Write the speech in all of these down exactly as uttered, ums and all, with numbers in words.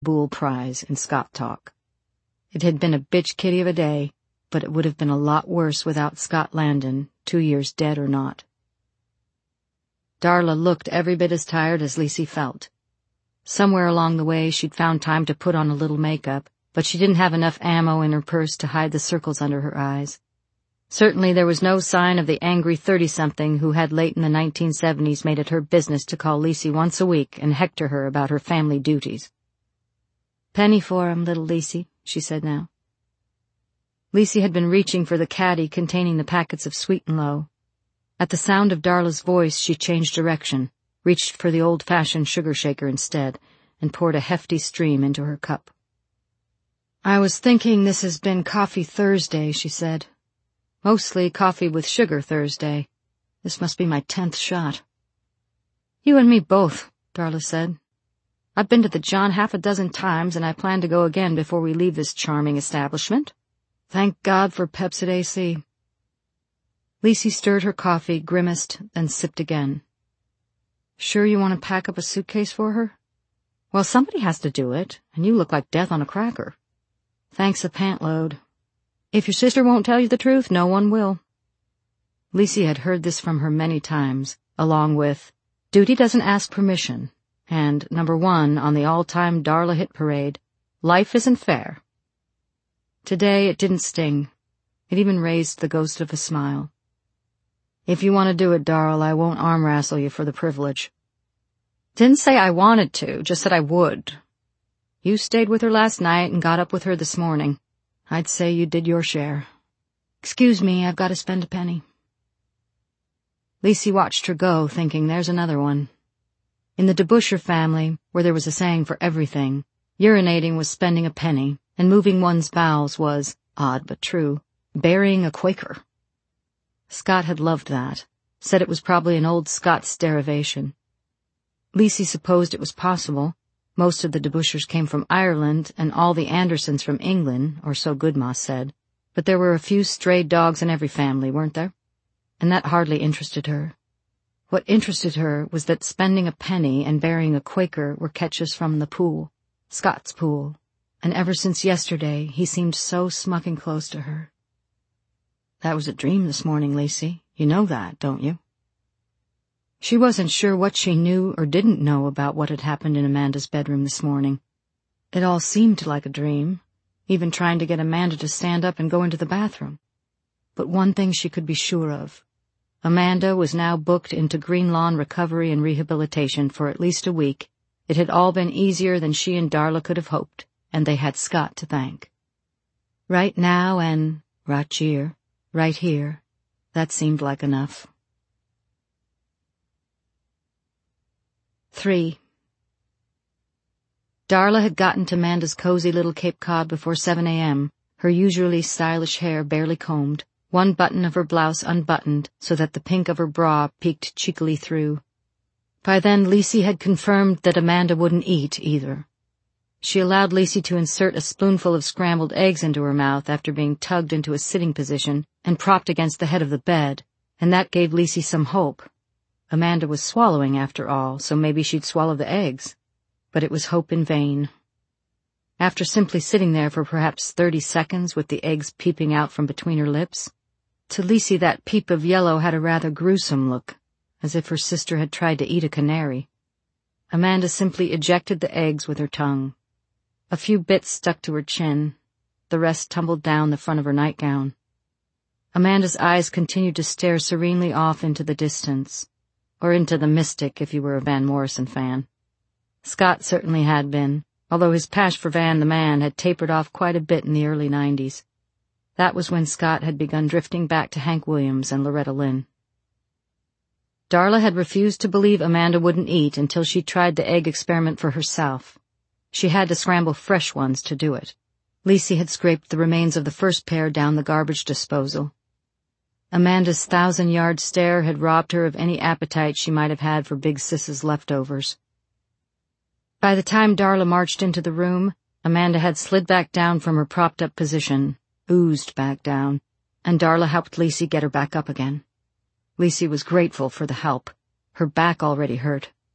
Boole prize in Scott talk. It had been a bitch kitty of a day, but it would have been a lot worse without Scott Landon, two years dead or not. Darla looked every bit as tired as Lisi felt. Somewhere along the way she'd found time to put on a little makeup, but she didn't have enough ammo in her purse to hide the circles under her eyes. Certainly there was no sign of the angry thirty-something who had late in the nineteen seventies made it her business to call Lisi once a week and hector her about her family duties. "Penny for 'em, little Lisi," she said now. Lisi had been reaching for the caddy containing the packets of Sweet and Low. At the sound of Darla's voice she changed direction, reached for the old-fashioned sugar shaker instead, and poured a hefty stream into her cup. "I was thinking this has been Coffee Thursday," she said. "Mostly coffee with sugar Thursday. This must be my tenth shot." "You and me both," Darla said. "I've been to the John half a dozen times, and I plan to go again before we leave this charming establishment. Thank God for Pepsid A C. Lisi stirred her coffee, grimaced, then sipped again. "Sure you want to pack up a suitcase for her?" "Well, somebody has to do it, and you look like death on a cracker." "Thanks a pantload. If your sister won't tell you the truth, no one will." Lisi had heard this from her many times, along with, "Duty doesn't ask permission," and number one on the all-time Darla hit parade, "Life isn't fair." Today it didn't sting. It even raised the ghost of a smile. "If you want to do it, Darl, I won't arm-wrestle you for the privilege." "Didn't say I wanted to, just said I would. You stayed with her last night and got up with her this morning. I'd say you did your share. Excuse me, I've got to spend a penny." Lisi watched her go, thinking there's another one. In the DeBuscher family, where there was a saying for everything, urinating was spending a penny, and moving one's bowels was, odd but true, burying a Quaker. Scott had loved that, said it was probably an old Scots derivation. Lisi supposed it was possible. Most of the DeBuschers came from Ireland, and all the Andersons from England, or so Goodma said, but there were a few stray dogs in every family, weren't there? And that hardly interested her. What interested her was that spending a penny and burying a Quaker were catches from the pool, Scott's pool, and ever since yesterday he seemed so smucking close to her. "That was a dream this morning, Lisi. You know that, don't you?" She wasn't sure what she knew or didn't know about what had happened in Amanda's bedroom this morning. It all seemed like a dream, even trying to get Amanda to stand up and go into the bathroom. But one thing she could be sure of. Amanda was now booked into Green Lawn Recovery and Rehabilitation for at least a week. It had all been easier than she and Darla could have hoped, and they had Scott to thank. Right now and right here, right here, that seemed like enough. Three. Darla had gotten to Amanda's cozy little Cape Cod before seven a.m., her usually stylish hair barely combed, one button of her blouse unbuttoned so that the pink of her bra peeked cheekily through. By then Lisi had confirmed that Amanda wouldn't eat either. She allowed Lisi to insert a spoonful of scrambled eggs into her mouth after being tugged into a sitting position and propped against the head of the bed, and that gave Lisi some hope. Amanda was swallowing after all, so maybe she'd swallow the eggs. But it was hope in vain. After simply sitting there for perhaps thirty seconds with the eggs peeping out from between her lips, to Lisi that peep of yellow had a rather gruesome look, as if her sister had tried to eat a canary. Amanda simply ejected the eggs with her tongue. A few bits stuck to her chin. The rest tumbled down the front of her nightgown. Amanda's eyes continued to stare serenely off into the distance. Or into the Mystic, if you were a Van Morrison fan. Scott certainly had been, although his passion for Van the Man had tapered off quite a bit in the early nineties. That was when Scott had begun drifting back to Hank Williams and Loretta Lynn. Darla had refused to believe Amanda wouldn't eat until she tried the egg experiment for herself. She had to scramble fresh ones to do it. Lisi had scraped the remains of the first pair down the garbage disposal. Amanda's thousand-yard stare had robbed her of any appetite she might have had for Big Sis's leftovers. By the time Darla marched into the room, Amanda had slid back down from her propped-up position, oozed back down, and Darla helped Lisi get her back up again. Lisi was grateful for the help. Her back already hurt.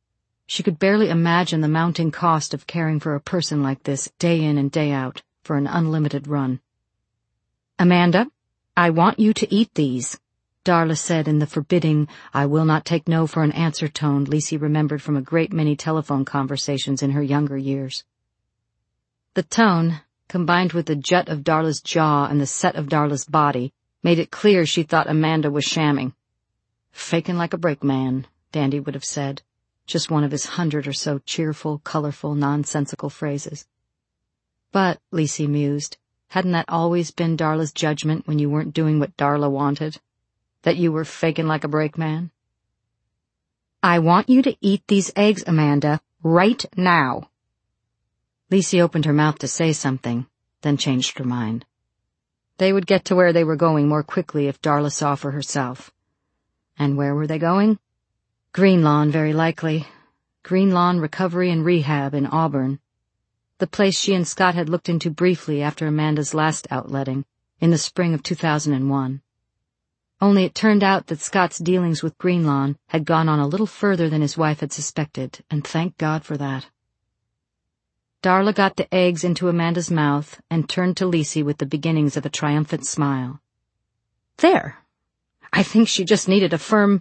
She could barely imagine the mounting cost of caring for a person like this day in and day out for an unlimited run. "Amanda, I want you to eat these," Darla said in the forbidding, "I will not take no for an answer" tone Lacey remembered from a great many telephone conversations in her younger years. The tone, combined with the jut of Darla's jaw and the set of Darla's body, made it clear she thought Amanda was shamming. "Fakin' like a brakeman," Dandy would have said, just one of his hundred or so cheerful, colorful, nonsensical phrases. But, Lacey mused, hadn't that always been Darla's judgment when you weren't doing what Darla wanted? That you were fakin' like a brakeman? "I want you to eat these eggs, Amanda, right now." Lacey opened her mouth to say something, then changed her mind. They would get to where they were going more quickly if Darla saw for herself. And where were they going? Greenlawn, very likely. Greenlawn Recovery and Rehab in Auburn. The place she and Scott had looked into briefly after Amanda's last outletting, in the spring of two thousand one. Only it turned out that Scott's dealings with Greenlawn had gone on a little further than his wife had suspected, and thank God for that. Darla got the eggs into Amanda's mouth and turned to Lacey with the beginnings of a triumphant smile. "There! I think she just needed a firm—"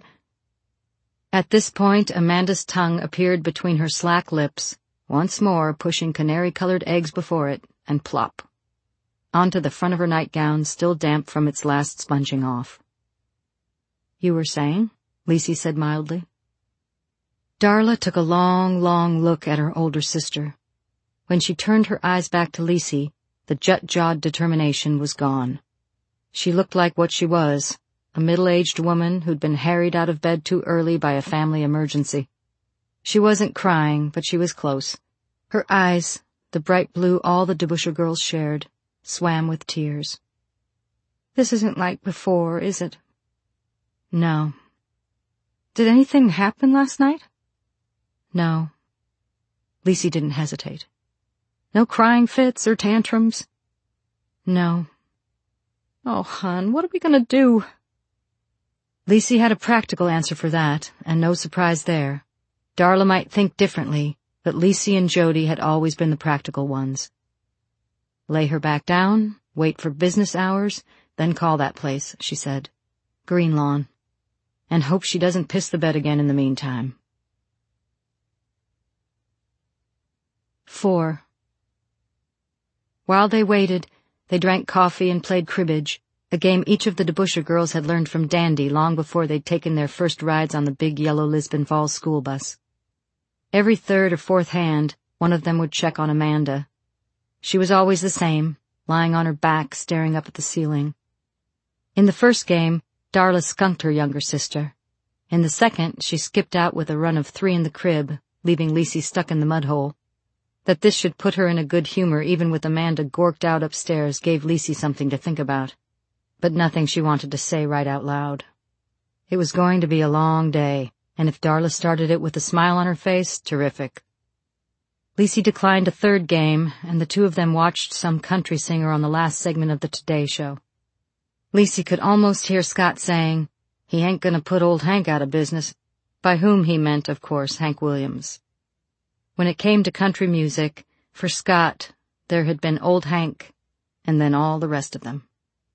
At this point, Amanda's tongue appeared between her slack lips, once more pushing canary-colored eggs before it, and plop, onto the front of her nightgown, still damp from its last sponging off. "You were saying?" Lacey said mildly. Darla took a long, long look at her older sister. When she turned her eyes back to Lacey, the jut-jawed determination was gone. She looked like what she was, a middle-aged woman who'd been harried out of bed too early by a family emergency. She wasn't crying, but she was close. Her eyes, the bright blue all the DeBuscher girls shared, swam with tears. "This isn't like before, is it?" "No." "Did anything happen last night?" "No." Lacey didn't hesitate. "No crying fits or tantrums?" "No." "Oh, hon, what are we gonna do?" Lacey had a practical answer for that, and no surprise there. Darla might think differently, but Lacey and Jody had always been the practical ones. "Lay her back down, wait for business hours, then call that place," she said. "Greenlawn. And hope she doesn't piss the bed again in the meantime." Four. While they waited, they drank coffee and played cribbage, a game each of the DeBuscher girls had learned from Dandy long before they'd taken their first rides on the big yellow Lisbon Falls school bus. Every third or fourth hand, one of them would check on Amanda. She was always the same, lying on her back, staring up at the ceiling. In the first game, Darla skunked her younger sister. In the second, she skipped out with a run of three in the crib, leaving Lacey stuck in the mud hole. That this should put her in a good humor even with Amanda gorked out upstairs gave Lacey something to think about, but nothing she wanted to say right out loud. It was going to be a long day, and if Darla started it with a smile on her face, terrific. Lacey declined a third game, and the two of them watched some country singer on the last segment of the Today Show. Lacey could almost hear Scott saying, "He ain't gonna put old Hank out of business," by whom he meant, of course, Hank Williams. When it came to country music, for Scott, there had been Old Hank, and then all the rest of them.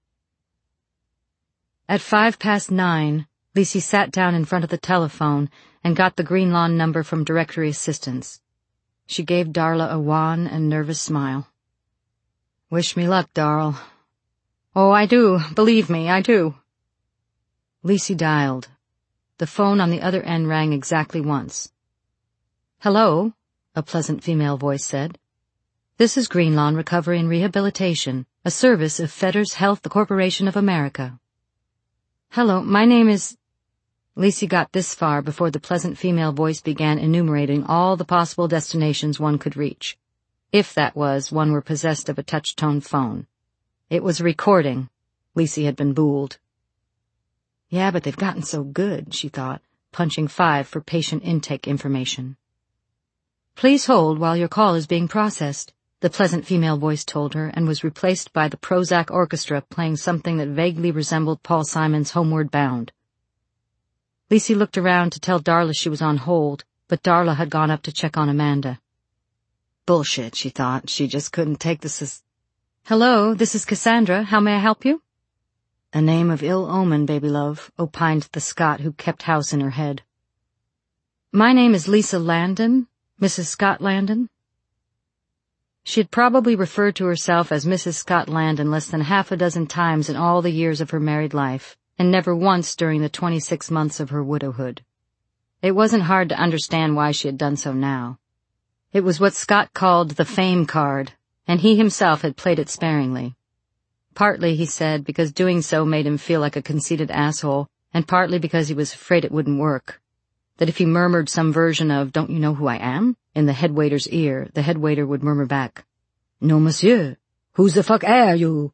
At five past nine, Lacey sat down in front of the telephone and got the Greenlawn number from Directory Assistance. She gave Darla a wan and nervous smile. "Wish me luck, Darl." "Oh, I do. Believe me, I do." Lacey dialed. The phone on the other end rang exactly once. "Hello," a pleasant female voice said. "This is Greenlawn Recovery and Rehabilitation, a service of Fetters Health Corporation of America." "Hello, my name is—" Lacey got this far before the pleasant female voice began enumerating all the possible destinations one could reach. If that was, one were possessed of a touch-tone phone. It was a recording. Lacey had been booled. Yeah, but they've gotten so good, she thought, punching five for patient intake information. "Please hold while your call is being processed," the pleasant female voice told her, and was replaced by the Prozac Orchestra playing something that vaguely resembled Paul Simon's Homeward Bound. Lacey looked around to tell Darla she was on hold, but Darla had gone up to check on Amanda. Bullshit, she thought. She just couldn't take this as... Hello, this is Cassandra. How may I help you? A name of ill omen, baby love, opined the Scot who kept house in her head. My name is Lisa Landon, Missus Scott Landon. She had probably referred to herself as Missus Scott Landon less than half a dozen times in all the years of her married life, and never once during the twenty-six months of her widowhood. It wasn't hard to understand why she had done so now. It was what Scott called the fame card, and he himself had played it sparingly. Partly, he said, because doing so made him feel like a conceited asshole, and partly because he was afraid it wouldn't work. That if he murmured some version of, "Don't you know who I am?" in the head waiter's ear, the head waiter would murmur back, "No, monsieur. Who's the fuck are you?"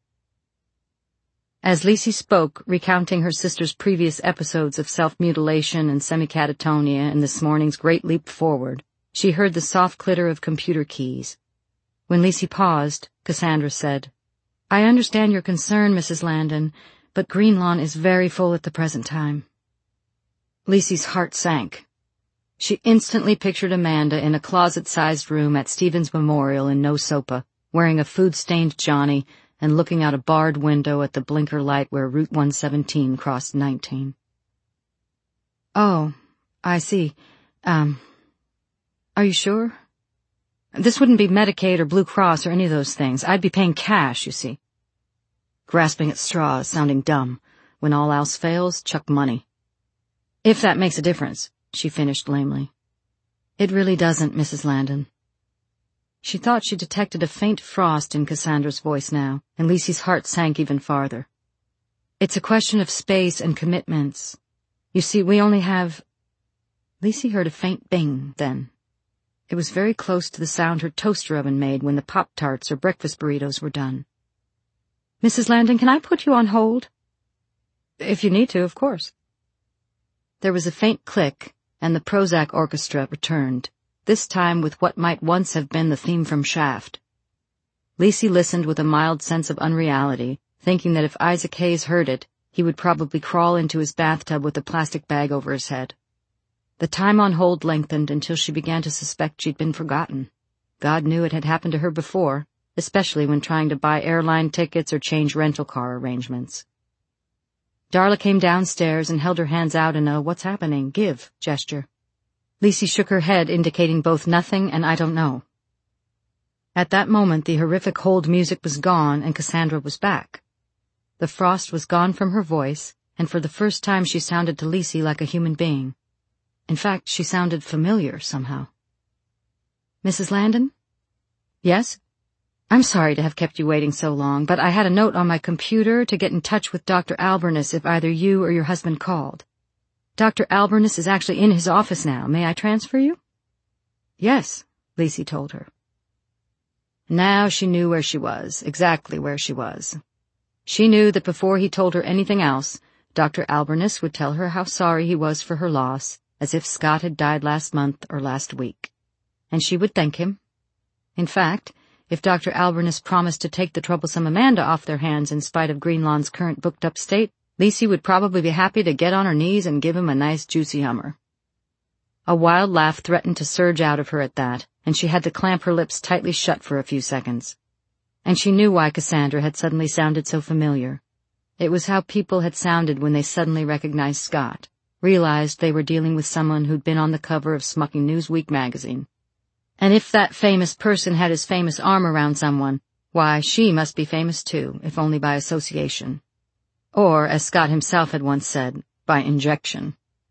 As Lisi spoke, recounting her sister's previous episodes of self-mutilation and semi-catatonia and this morning's great leap forward, she heard the soft clitter of computer keys. When Lisi paused, Cassandra said, I understand your concern, Missus Landon, but Greenlawn is very full at the present time. Lisi's heart sank. She instantly pictured Amanda in a closet-sized room at Stevens Memorial in Nosopa, wearing a food-stained Johnny and looking out a barred window at the blinker light where Route one seventeen crossed nineteen. Oh, I see. Um, are you sure? This wouldn't be Medicaid or Blue Cross or any of those things. I'd be paying cash, you see. Grasping at straws, sounding dumb. When all else fails, chuck money. If that makes a difference, she finished lamely. It really doesn't, Missus Landon. She thought she detected a faint frost in Cassandra's voice now, and Lisi's heart sank even farther. It's a question of space and commitments. You see, we only have... Lisi heard a faint bing, then. It was very close to the sound her toaster oven made when the Pop-Tarts or breakfast burritos were done. Missus Landon, can I put you on hold? If you need to, of course. There was a faint click, and the Prozac orchestra returned, this time with what might once have been the theme from Shaft. Lisi listened with a mild sense of unreality, thinking that if Isaac Hayes heard it, he would probably crawl into his bathtub with a plastic bag over his head. The time on hold lengthened until she began to suspect she'd been forgotten. God knew it had happened to her before, especially when trying to buy airline tickets or change rental car arrangements. Darla came downstairs and held her hands out in a what's happening, give gesture. Lisi shook her head, indicating both nothing and I don't know. At that moment the horrific hold music was gone and Cassandra was back. The frost was gone from her voice, and for the first time she sounded to Lisi like a human being. In fact, she sounded familiar somehow. Missus Landon? Yes? I'm sorry to have kept you waiting so long, but I had a note on my computer to get in touch with Doctor Albernus if either you or your husband called. Doctor Albernus is actually in his office now. May I transfer you? Yes, Lisi told her. Now she knew where she was, exactly where she was. She knew that before he told her anything else, Doctor Albernus would tell her how sorry he was for her loss, as if Scott had died last month or last week. And she would thank him. In fact, if Doctor Albernus promised to take the troublesome Amanda off their hands in spite of Greenlawn's current booked-up state, Lisi would probably be happy to get on her knees and give him a nice juicy hummer. A wild laugh threatened to surge out of her at that, and she had to clamp her lips tightly shut for a few seconds. And she knew why Cassandra had suddenly sounded so familiar. It was how people had sounded when they suddenly recognized Scott, realized they were dealing with someone who'd been on the cover of Smucking Newsweek magazine. And if that famous person had his famous arm around someone, why, she must be famous too, if only by association. Or, as Scott himself had once said, by injection.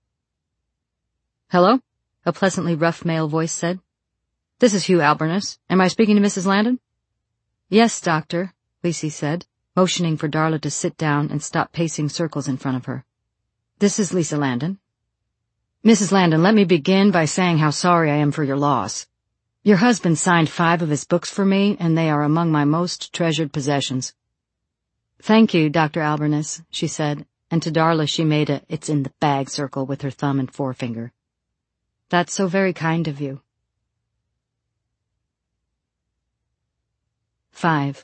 Hello? A pleasantly rough male voice said. This is Hugh Albernus. Am I speaking to Missus Landon? Yes, doctor, Lisi said, motioning for Darla to sit down and stop pacing circles in front of her. This is Lisa Landon. Missus Landon, let me begin by saying how sorry I am for your loss. Your husband signed five of his books for me, and they are among my most treasured possessions. Thank you, Doctor Albernus, she said, and to Darla she made a it's in the bag circle with her thumb and forefinger. That's so very kind of you. Five.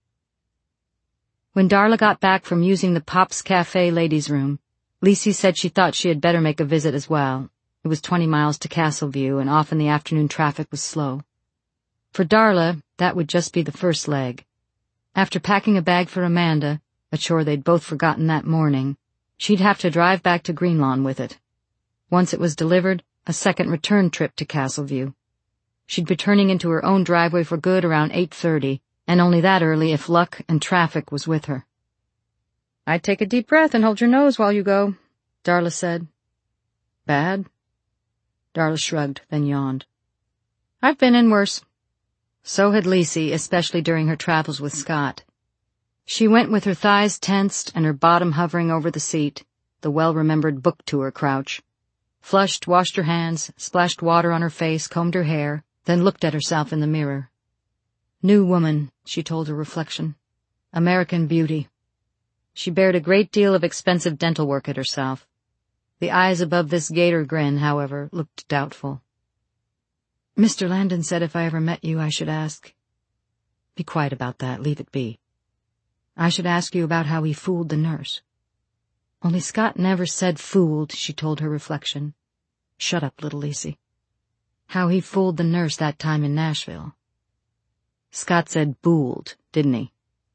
When Darla got back from using the Pop's Cafe ladies' room, Lisi said she thought she had better make a visit as well, It was twenty miles to Castleview, and often the afternoon traffic was slow. For Darla, that would just be the first leg. After packing a bag for Amanda, a chore they'd both forgotten that morning, she'd have to drive back to Greenlawn with it. Once it was delivered, a second return trip to Castleview. She'd be turning into her own driveway for good around eight thirty, and only that early if luck and traffic was with her. "I'd take a deep breath and hold your nose while you go," Darla said. "Bad?" Darla shrugged, then yawned. "I've been in worse." So had Lisi, especially during her travels with Scott. She went with her thighs tensed and her bottom hovering over the seat, the well-remembered book tour crouch. Flushed, washed her hands, splashed water on her face, combed her hair, then looked at herself in the mirror. New woman, she told her reflection. American beauty. She bared a great deal of expensive dental work at herself. The eyes above this gator grin, however, looked doubtful. "Mister Landon said if I ever met you, I should ask—" "Be quiet about that, leave it be. I should ask you about how he fooled the nurse." "Only Scott never said fooled," she told her reflection. "Shut up, little Lisi. How he fooled the nurse that time in Nashville." "Scott said booled, didn't he?"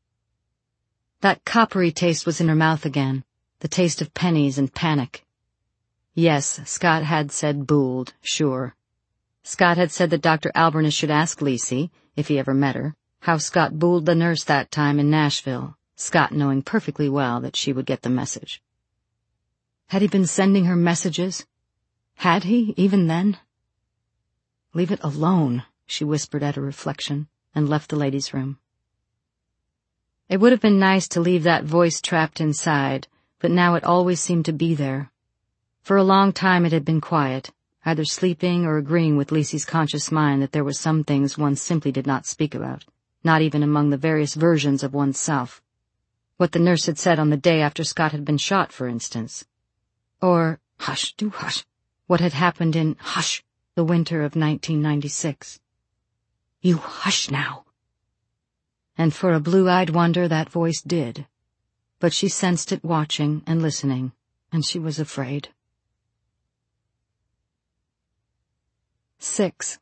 That coppery taste was in her mouth again, the taste of pennies and panic. Yes, Scott had said booled, sure. Scott had said that Doctor Albernus should ask Lisi, if he ever met her, how Scott booled the nurse that time in Nashville, Scott knowing perfectly well that she would get the message. Had he been sending her messages? Had he, even then? "Leave it alone," she whispered at her reflection, and left the ladies' room. It would have been nice to leave that voice trapped inside, but now it always seemed to be there. For a long time it had been quiet, either sleeping or agreeing with Lisi's conscious mind that there were some things one simply did not speak about, not even among the various versions of oneself. What the nurse had said on the day after Scott had been shot, for instance. Or, hush, do hush, what had happened in, hush, the winter of nineteen ninety-six. "You hush now." And for a blue-eyed wonder that voice did. But she sensed it watching and listening, and she was afraid. Six.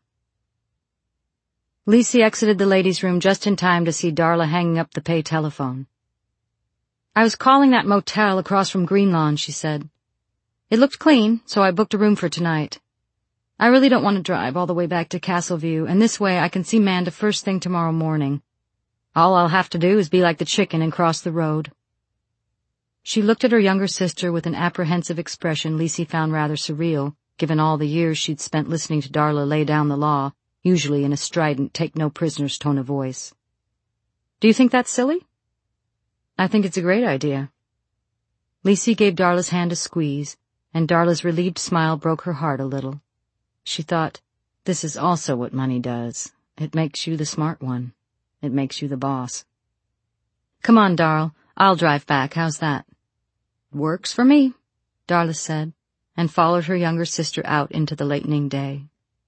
Lisi exited the ladies' room just in time to see Darla hanging up the pay telephone. "I was calling that motel across from Greenlawn," she said. "It looked clean, so I booked a room for tonight. I really don't want to drive all the way back to Castleview, and this way I can see Manda first thing tomorrow morning. All I'll have to do is be like the chicken and cross the road." She looked at her younger sister with an apprehensive expression Lisi found rather surreal, given all the years she'd spent listening to Darla lay down the law, usually in a strident, take-no-prisoners tone of voice. "Do you think that's silly?" "I think it's a great idea." Lisi gave Darla's hand a squeeze, and Darla's relieved smile broke her heart a little. She thought, this is also what money does. It makes you the smart one. It makes you the boss. "Come on, Darl. I'll drive back. How's that?" "Works for me," Darla said, and followed her younger sister out into the lightening day.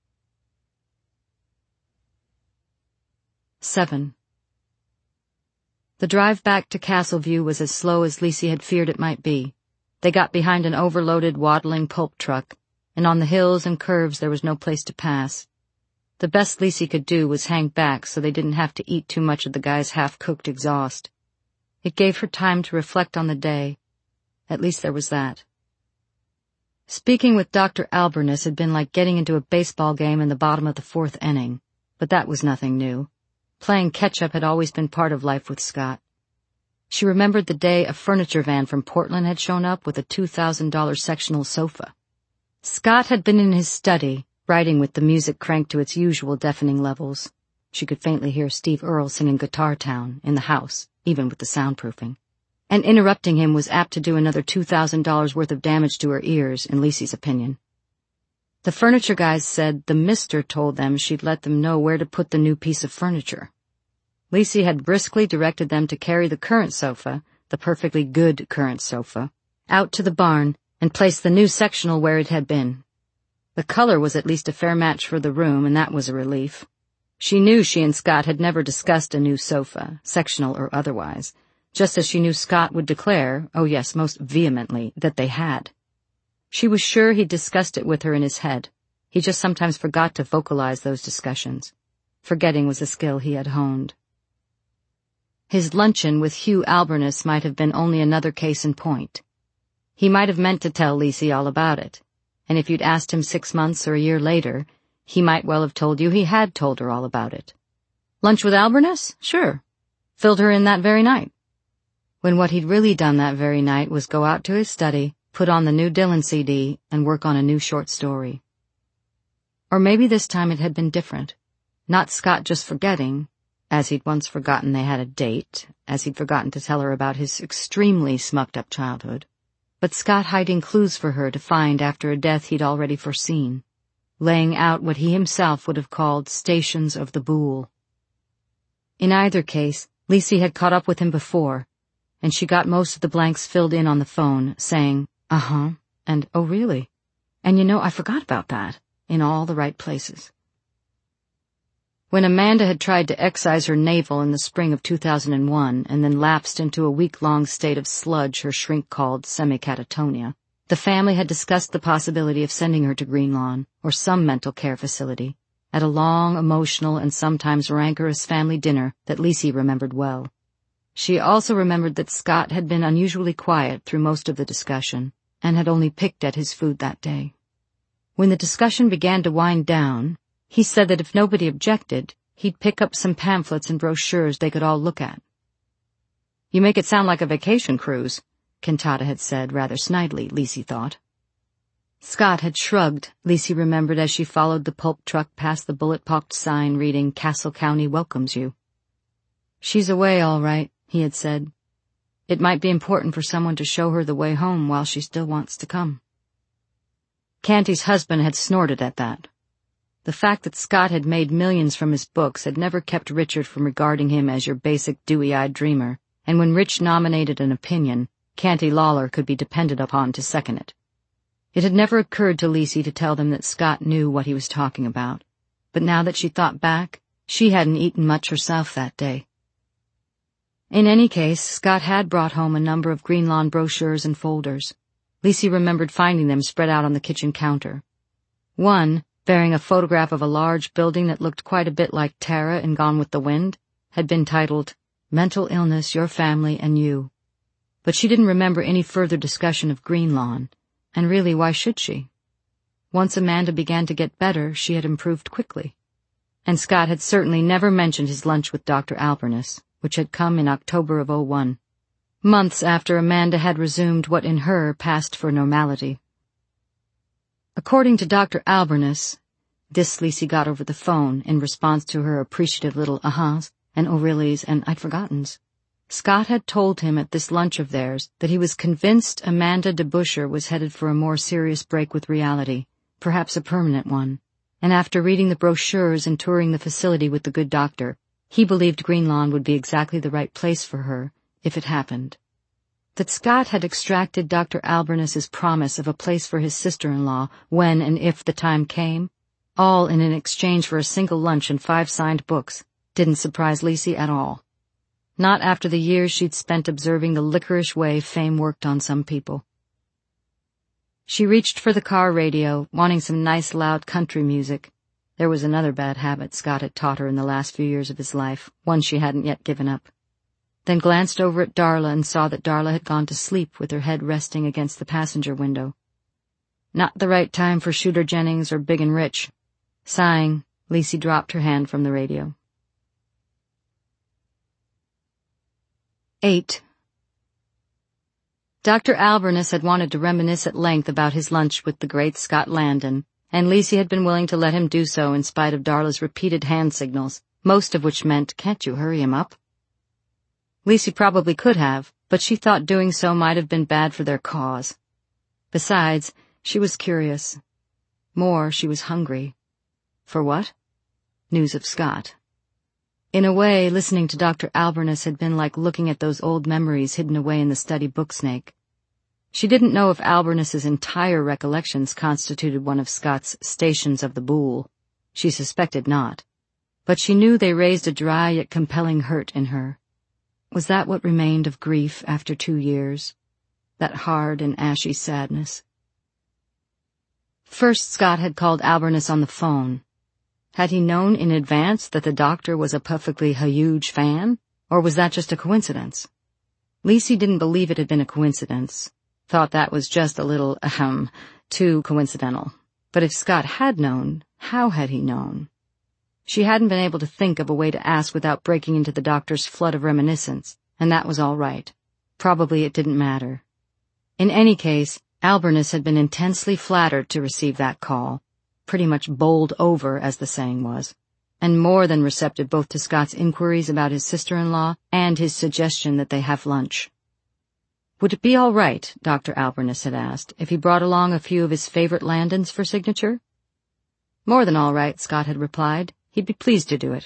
Seven. The drive back to Castleview was as slow as Lisi had feared it might be. They got behind an overloaded, waddling pulp truck, and on the hills and curves there was no place to pass. The best Lisi could do was hang back so they didn't have to eat too much of the guy's half-cooked exhaust. It gave her time to reflect on the day. At least there was that. Speaking with Doctor Albernus had been like getting into a baseball game in the bottom of the fourth inning, but that was nothing new. Playing catch-up had always been part of life with Scott. She remembered the day a furniture van from Portland had shown up with a two thousand dollars sectional sofa. Scott had been in his study, writing with the music cranked to its usual deafening levels. She could faintly hear Steve Earle singing Guitar Town in the house, even with the soundproofing. And interrupting him was apt to do another two thousand dollars worth of damage to her ears, in Lisi's opinion. The furniture guys said the mister told them she'd let them know where to put the new piece of furniture. Lisi had briskly directed them to carry the current sofa, the perfectly good current sofa, out to the barn and place the new sectional where it had been. The color was at least a fair match for the room, and that was a relief. She knew she and Scott had never discussed a new sofa, sectional or otherwise, just as she knew Scott would declare, oh yes, most vehemently, that they had. She was sure he'd discussed it with her in his head. He just sometimes forgot to vocalize those discussions. Forgetting was a skill he had honed. His luncheon with Hugh Alburness might have been only another case in point. He might have meant to tell Lisi all about it, and if you'd asked him six months or a year later, he might well have told you he had told her all about it. Lunch with Alburness? Sure. Filled her in that very night. When what he'd really done that very night was go out to his study, put on the new Dylan C D, and work on a new short story. Or maybe this time it had been different. Not Scott just forgetting, as he'd once forgotten they had a date, as he'd forgotten to tell her about his extremely smucked-up childhood, but Scott hiding clues for her to find after a death he'd already foreseen, laying out what he himself would have called stations of the Boole. In either case, Lisi had caught up with him before, and she got most of the blanks filled in on the phone, saying, uh-huh, and oh really, and you know, I forgot about that, in all the right places. When Amanda had tried to excise her navel in the spring of two thousand one and then lapsed into a week-long state of sludge her shrink called semicatatonia, the family had discussed the possibility of sending her to Greenlawn or some mental care facility at a long, emotional, and sometimes rancorous family dinner that Lisi remembered well. She also remembered that Scott had been unusually quiet through most of the discussion and had only picked at his food that day. When the discussion began to wind down, he said that if nobody objected, he'd pick up some pamphlets and brochures they could all look at. You make it sound like a vacation cruise, Cantata had said rather snidely, Lisi thought. Scott had shrugged, Lisi remembered as she followed the pulp truck past the bullet-pocked sign reading Castle County welcomes you. She's away all right, he had said. It might be important for someone to show her the way home while she still wants to come. Canty's husband had snorted at that. The fact that Scott had made millions from his books had never kept Richard from regarding him as your basic dewy-eyed dreamer, and when Rich nominated an opinion, Canty Lawler could be depended upon to second it. It had never occurred to Lisi to tell them that Scott knew what he was talking about, but now that she thought back, she hadn't eaten much herself that day. In any case, Scott had brought home a number of Greenlawn brochures and folders. Lisi remembered finding them spread out on the kitchen counter. One, bearing a photograph of a large building that looked quite a bit like Tara in Gone with the Wind, had been titled, Mental Illness, Your Family, and You. But she didn't remember any further discussion of Greenlawn, and really, why should she? Once Amanda began to get better, she had improved quickly. And Scott had certainly never mentioned his lunch with Doctor Alburness, which had come in October of oh one, months after Amanda had resumed what in her passed for normality. According to Doctor Alburness, this Lisi got over the phone in response to her appreciative little uh-huhs and oh reallys and I'd forgottens. Scott had told him at this lunch of theirs that he was convinced Amanda DeBuscher was headed for a more serious break with reality, perhaps a permanent one, and after reading the brochures and touring the facility with the good doctor, he believed Greenlawn would be exactly the right place for her, if it happened. That Scott had extracted Doctor Alburness's promise of a place for his sister-in-law when and if the time came, all in an exchange for a single lunch and five signed books, didn't surprise Lisi at all. Not after the years she'd spent observing the licorice way fame worked on some people. She reached for the car radio, wanting some nice loud country music. There was another bad habit Scott had taught her in the last few years of his life, one she hadn't yet given up. Then glanced over at Darla and saw that Darla had gone to sleep with her head resting against the passenger window. Not the right time for Shooter Jennings or Big and Rich. Sighing, Lisi dropped her hand from the radio. Eight. Doctor Alburness had wanted to reminisce at length about his lunch with the great Scott Landon, and Lisi had been willing to let him do so in spite of Darla's repeated hand signals, most of which meant, can't you hurry him up? Lisi probably could have, but she thought doing so might have been bad for their cause. Besides, she was curious. More, she was hungry. For what? News of Scott. In a way, listening to Doctor Alburness had been like looking at those old memories hidden away in the study booksnake. She didn't know if Alburness's entire recollections constituted one of Scott's stations of the Boole. She suspected not. But she knew they raised a dry yet compelling hurt in her. Was that what remained of grief after two years? That hard and ashy sadness? First, Scott had called Alberness on the phone. Had he known in advance that the doctor was a perfectly huge fan, or was that just a coincidence? Lisey didn't believe it had been a coincidence, thought that was just a little, ahem, too coincidental. But if Scott had known, how had he known? She hadn't been able to think of a way to ask without breaking into the doctor's flood of reminiscence, and that was all right. Probably it didn't matter. In any case, Alberness had been intensely flattered to receive that call, pretty much bowled over, as the saying was, and more than receptive both to Scott's inquiries about his sister-in-law and his suggestion that they have lunch. Would it be all right, Doctor Alberness had asked, if he brought along a few of his favorite Landons for signature? More than all right, Scott had replied. He'd be pleased to do it.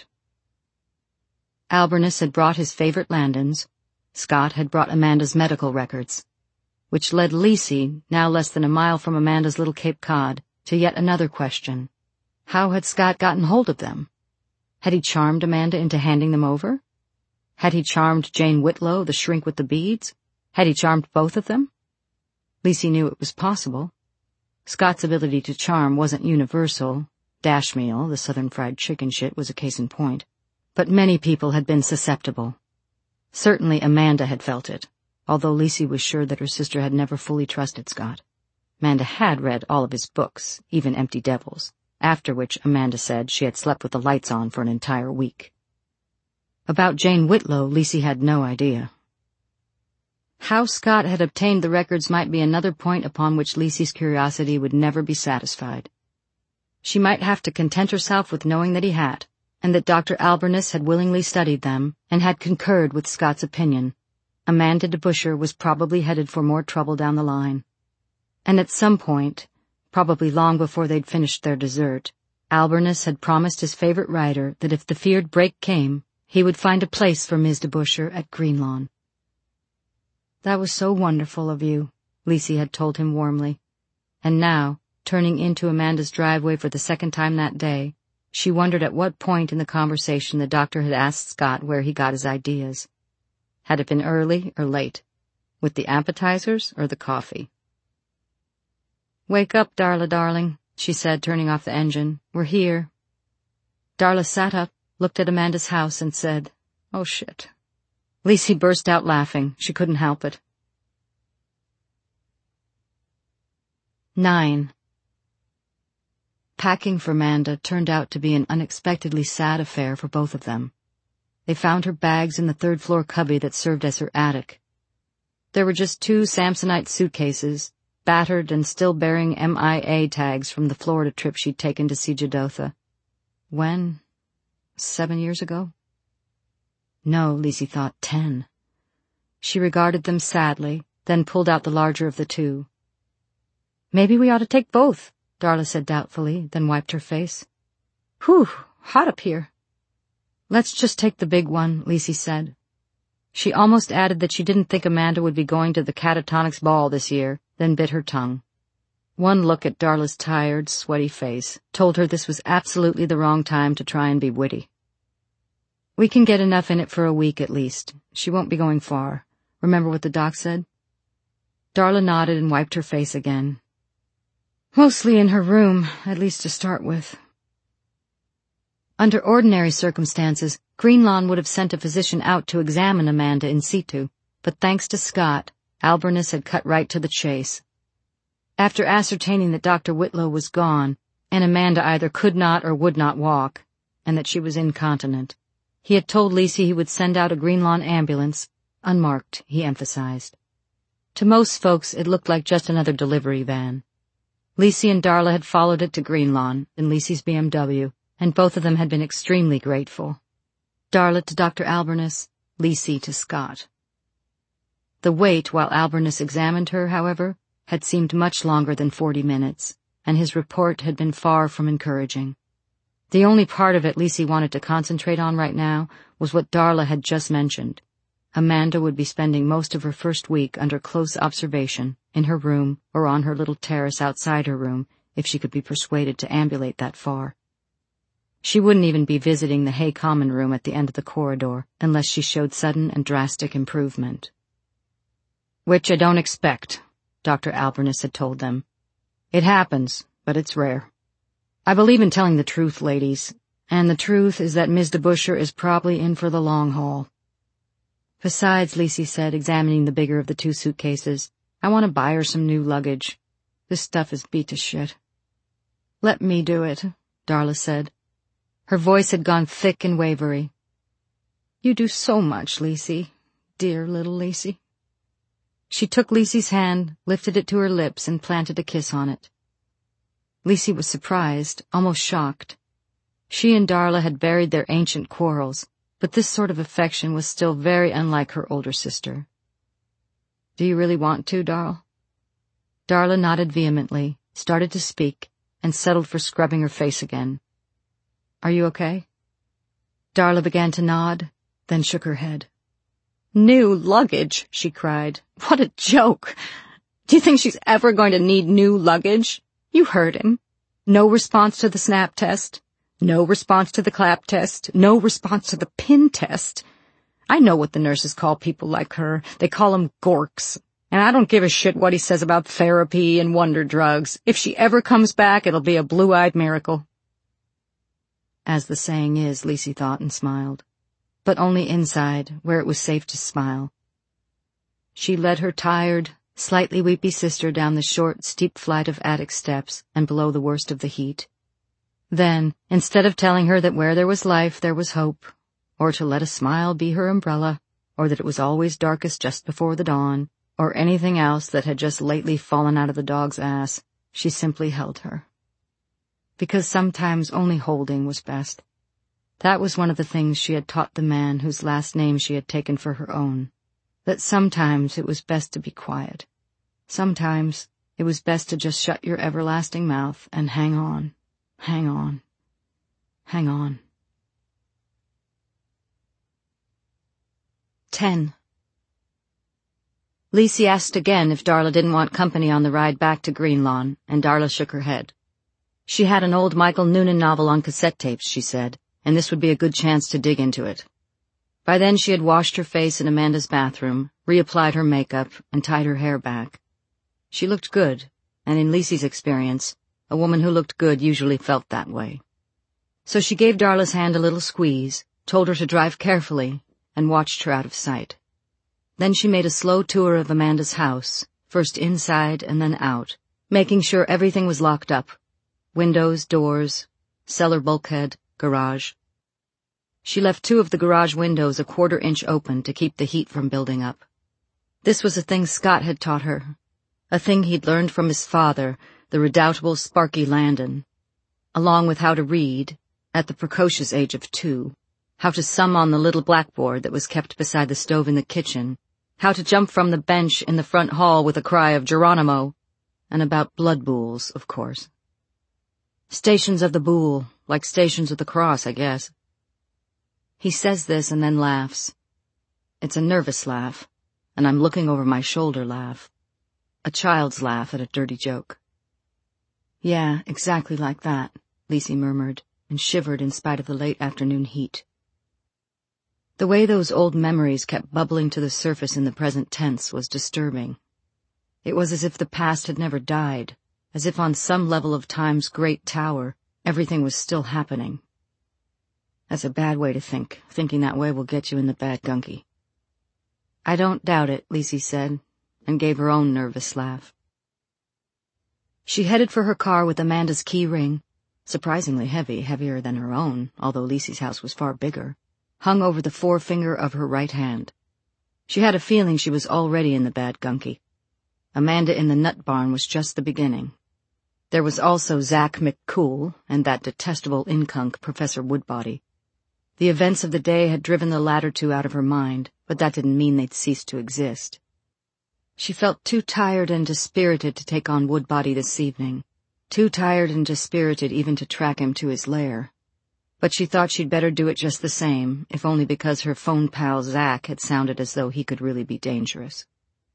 Alberness had brought his favorite Landons. Scott had brought Amanda's medical records, which led Lisey, now less than a mile from Amanda's little Cape Cod, to yet another question. How had Scott gotten hold of them? Had he charmed Amanda into handing them over? Had he charmed Jane Whitlow, the shrink with the beads? Had he charmed both of them? Lisey knew it was possible. Scott's ability to charm wasn't universal. Dash meal, the southern fried chicken shit, was a case in point. But many people had been susceptible. Certainly Amanda had felt it, although Lisey was sure that her sister had never fully trusted Scott. Amanda had read all of his books, even Empty Devils, after which Amanda said she had slept with the lights on for an entire week. About Jane Whitlow, Lisey had no idea. How Scott had obtained the records might be another point upon which Lisey's curiosity would never be satisfied. She might have to content herself with knowing that he had, and that Doctor Alberness had willingly studied them and had concurred with Scott's opinion. Amanda DeBuscher was probably headed for more trouble down the line. And at some point, probably long before they'd finished their dessert, Alberness had promised his favorite writer that if the feared break came, he would find a place for Miz DeBuscher at Greenlawn. That was so wonderful of you, Lisey had told him warmly. And now, turning into Amanda's driveway for the second time that day, she wondered at what point in the conversation the doctor had asked Scott where he got his ideas. Had it been early or late? With the appetizers or the coffee? "Wake up, Darla, darling," she said, turning off the engine. "We're here." Darla sat up, looked at Amanda's house, and said, "Oh, shit." Lisey burst out laughing. She couldn't help it. Nine. Packing for Amanda turned out to be an unexpectedly sad affair for both of them. They found her bags in the third-floor cubby that served as her attic. There were just two Samsonite suitcases, battered and still bearing M I A tags from the Florida trip she'd taken to see Jadotha. When? Seven years ago? No, Lisey thought, ten. She regarded them sadly, then pulled out the larger of the two. "Maybe we ought to take both," Darla said doubtfully, then wiped her face. "Whew, hot up here." "Let's just take the big one," Lisey said. She almost added that she didn't think Amanda would be going to the Catatonics ball this year, then bit her tongue. One look at Darla's tired, sweaty face told her this was absolutely the wrong time to try and be witty. "We can get enough in it for a week at least. She won't be going far. Remember what the doc said?" Darla nodded and wiped her face again. "Mostly in her room, at least to start with." Under ordinary circumstances, Greenlawn would have sent a physician out to examine Amanda in situ, but thanks to Scott, Alberness had cut right to the chase. After ascertaining that Doctor Whitlow was gone, and Amanda either could not or would not walk, and that she was incontinent, he had told Lisey he would send out a Greenlawn ambulance, unmarked, he emphasized. To most folks, it looked like just another delivery van. Lisey and Darla had followed it to Greenlawn in Lisey's B M W, and both of them had been extremely grateful. Darla to Doctor Alberness, Lisey to Scott. The wait while Alberness examined her, however, had seemed much longer than forty minutes, and his report had been far from encouraging. The only part of it Lisey wanted to concentrate on right now was what Darla had just mentioned. Amanda would be spending most of her first week under close observation, in her room or on her little terrace outside her room, if she could be persuaded to ambulate that far. She wouldn't even be visiting the Hay Common room at the end of the corridor unless she showed sudden and drastic improvement. "Which I don't expect," Doctor Alberness had told them. "It happens, but it's rare. I believe in telling the truth, ladies, and the truth is that Miss de Busher is probably in for the long haul. Besides, Lisey said, examining the bigger of the two suitcases, I want to buy her some new luggage. This stuff is beat to shit. Let me do it, Darla said. Her voice had gone thick and wavery. You do so much, Lisey. Dear little Lisey. She took Lisey's hand, lifted it to her lips, and planted a kiss on it. Lisey was surprised, almost shocked. She and Darla had buried their ancient quarrels, but this sort of affection was still very unlike her older sister. Do you really want to, Darl? Darla nodded vehemently, started to speak, and settled for scrubbing her face again. Are you okay? Darla began to nod, then shook her head. New luggage, she cried. What a joke! Do you think she's ever going to need new luggage? You heard him. No response to the snap test. No response to the clap test. No response to the pin test. I know what the nurses call people like her. They call 'em gorks. And I don't give a shit what he says about therapy and wonder drugs. If she ever comes back, it'll be a blue-eyed miracle. As the saying is, Lisey thought and smiled. But only inside, where it was safe to smile. She led her tired, slightly weepy sister down the short, steep flight of attic steps and below the worst of the heat. Then, instead of telling her that where there was life there was hope, or to let a smile be her umbrella, or that it was always darkest just before the dawn, or anything else that had just lately fallen out of the dog's ass, she simply held her. Because sometimes only holding was best. That was one of the things she had taught the man whose last name she had taken for her own, that sometimes it was best to be quiet. Sometimes it was best to just shut your everlasting mouth and hang on, hang on, hang on. Ten. Lisey asked again if Darla didn't want company on the ride back to Greenlawn, and Darla shook her head. She had an old Michael Noonan novel on cassette tapes, she said, and this would be a good chance to dig into it. By then she had washed her face in Amanda's bathroom, reapplied her makeup, and tied her hair back. She looked good, and in Lisey's experience, a woman who looked good usually felt that way. So she gave Darla's hand a little squeeze, told her to drive carefully, and watched her out of sight. Then she made a slow tour of Amanda's house, first inside and then out, making sure everything was locked up. Windows, doors, cellar bulkhead, garage. She left two of the garage windows a quarter inch open to keep the heat from building up. This was a thing Scott had taught her, a thing he'd learned from his father, the redoubtable Sparky Landon, along with how to read, at the precocious age of two, how to sum on the little blackboard that was kept beside the stove in the kitchen, how to jump from the bench in the front hall with a cry of Geronimo, and about blood bools, of course. Stations of the Bool, like Stations of the Cross, I guess. He says this and then laughs. It's a nervous laugh, and I'm looking over my shoulder laugh. A child's laugh at a dirty joke. Yeah, exactly like that, Lisey murmured, and shivered in spite of the late afternoon heat. The way those old memories kept bubbling to the surface in the present tense was disturbing. It was as if the past had never died, as if on some level of time's great tower, everything was still happening. That's a bad way to think. Thinking that way will get you in the bad gunky. I don't doubt it, Lisey said, and gave her own nervous laugh. She headed for her car with Amanda's key ring, surprisingly heavy, heavier than her own, although Lisey's house was far bigger, hung over the forefinger of her right hand. She had a feeling she was already in the bad gunky. Amanda in the nut barn was just the beginning. There was also Zach McCool and that detestable incunk, Professor Woodbody. The events of the day had driven the latter two out of her mind, but that didn't mean they'd ceased to exist. She felt too tired and dispirited to take on Woodbody this evening, too tired and dispirited even to track him to his lair. But she thought she'd better do it just the same, if only because her phone pal Zach had sounded as though he could really be dangerous.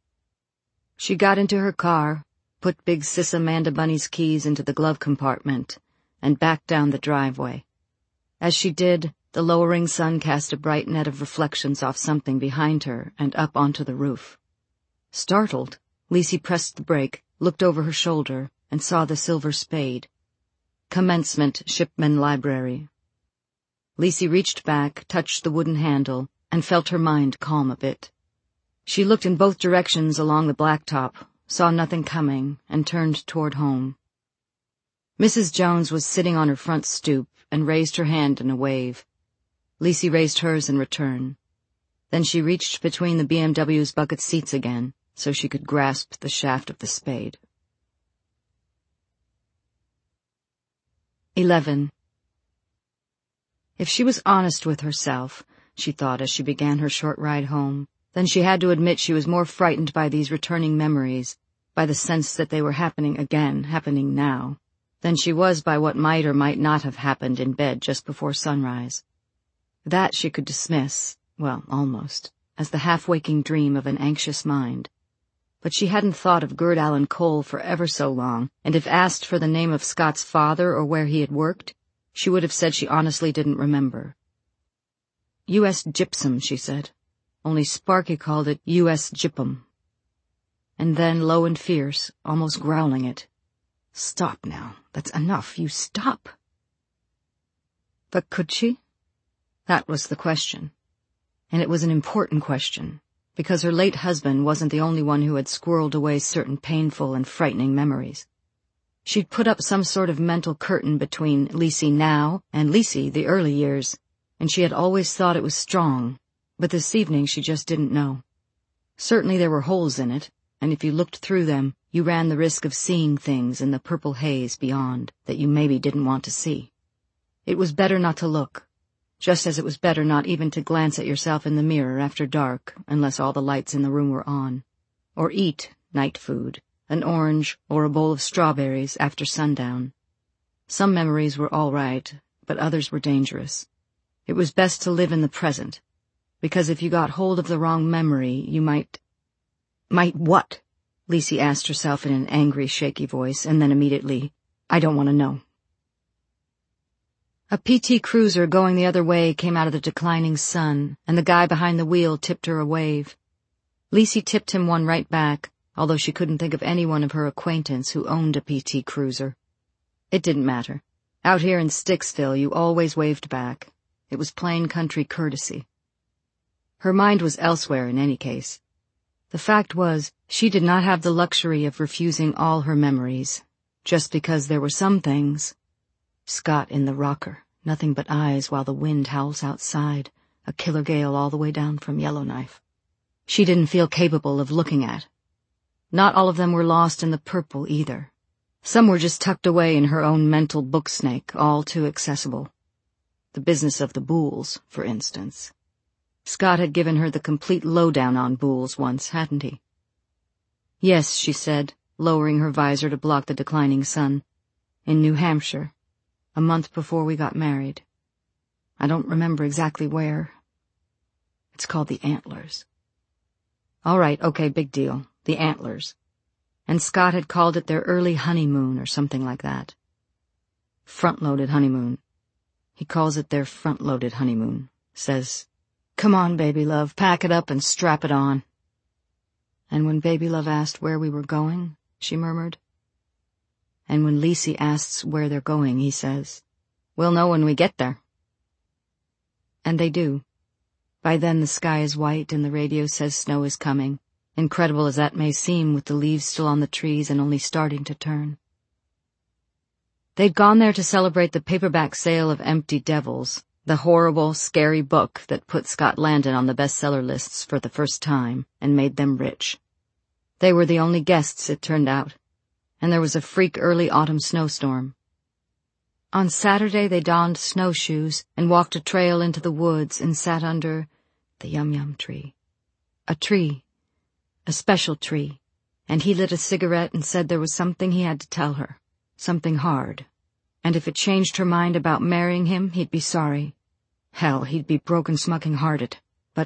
She got into her car, put big sis Amanda Bunny's keys into the glove compartment, and backed down the driveway. As she did, the lowering sun cast a bright net of reflections off something behind her and up onto the roof. Startled, Lisey pressed the brake, looked over her shoulder, and saw the silver spade. Commencement Shipman Library. Lacey reached back, touched the wooden handle, and felt her mind calm a bit. She looked in both directions along the blacktop, saw nothing coming, and turned toward home. Missus Jones was sitting on her front stoop and raised her hand in a wave. Lacey raised hers in return. Then she reached between the B M W's bucket seats again, so she could grasp the shaft of the spade. Eleven. If she was honest with herself, she thought as she began her short ride home, then she had to admit she was more frightened by these returning memories, by the sense that they were happening again, happening now, than she was by what might or might not have happened in bed just before sunrise. That she could dismiss, well, almost, as the half-waking dream of an anxious mind. But she hadn't thought of Gerd Allen Cole for ever so long, and if asked for the name of Scott's father or where he had worked, she would have said she honestly didn't remember. U S Gypsum, she said. Only Sparky called it U S Gypum. And then, low and fierce, almost growling it, "Stop now. That's enough. You stop." But could she? That was the question. And it was an important question, because her late husband wasn't the only one who had squirreled away certain painful and frightening memories. She'd put up some sort of mental curtain between Lacey now and Lacey the early years, and she had always thought it was strong, but this evening she just didn't know. Certainly there were holes in it, and if you looked through them, you ran the risk of seeing things in the purple haze beyond that you maybe didn't want to see. It was better not to look, just as it was better not even to glance at yourself in the mirror after dark unless all the lights in the room were on, or eat night food, an orange or a bowl of strawberries after sundown. Some memories were all right, but others were dangerous. It was best to live in the present, because if you got hold of the wrong memory, you might... Might what? Lacey asked herself in an angry, shaky voice, and then immediately, "I don't want to know." A P T cruiser going the other way came out of the declining sun, and the guy behind the wheel tipped her a wave. Lacey tipped him one right back, although she couldn't think of anyone of her acquaintance who owned a P T cruiser. It didn't matter. Out here in Sticksville, you always waved back. It was plain country courtesy. Her mind was elsewhere in any case. The fact was, she did not have the luxury of refusing all her memories, just because there were some things. Scott in the rocker, nothing but eyes while the wind howls outside, a killer gale all the way down from Yellowknife. She didn't feel capable of looking at. Not all of them were lost in the purple either. Some were just tucked away in her own mental book snake, all too accessible. The business of the Booles, for instance. Scott had given her the complete lowdown on Booles once, hadn't he? "Yes," she said, lowering her visor to block the declining sun. "In New Hampshire, a month before we got married. I don't remember exactly where. It's called the Antlers." All right, okay, big deal. The Antlers. And Scott had called it their early honeymoon or something like that. Front-loaded honeymoon. He calls it their front-loaded honeymoon. Says, "Come on, baby love, pack it up and strap it on." And when baby love asked where we were going, she murmured. And when Lacey asks where they're going, he says, "We'll know when we get there." And they do. By then the sky is white and the radio says snow is coming, incredible as that may seem with the leaves still on the trees and only starting to turn. They'd gone there to celebrate the paperback sale of Empty Devils, the horrible, scary book that put Scott Landon on the bestseller lists for the first time and made them rich. They were the only guests, it turned out, and there was a freak early autumn snowstorm. On Saturday they donned snowshoes and walked a trail into the woods and sat under the yum-yum tree. A tree. A special tree. And he lit a cigarette and said there was something he had to tell her. Something hard. And if it changed her mind about marrying him, he'd be sorry. Hell, he'd be broken smucking-hearted. But...